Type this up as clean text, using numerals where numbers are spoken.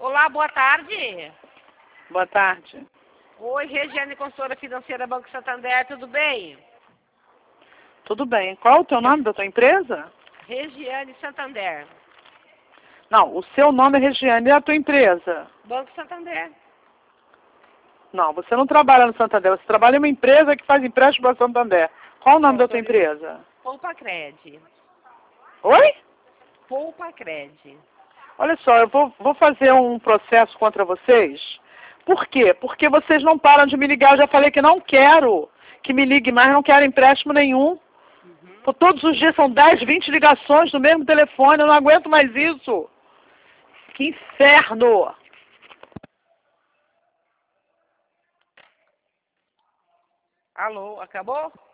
Olá, boa tarde. Boa tarde. Oi, Regiane, consultora financeira Banco Santander, tudo bem? Tudo bem. Qual é o teu nome da tua empresa? Regiane Santander, Não, o seu nome é Regiane e a tua empresa? Banco Santander. Não, você não trabalha no Santander, você trabalha em uma empresa que faz empréstimo para Santander. Qual o nome da tua empresa? Poupa Cred. Oi? Poupa Cred. Olha só, eu vou fazer um processo contra vocês. Por quê? Porque vocês não param de me ligar. Eu já falei que não quero que me ligue mais, não quero empréstimo nenhum. Por todos os dias são 10, 20 ligações no mesmo telefone, eu não aguento mais isso. Que inferno! Alô, acabou?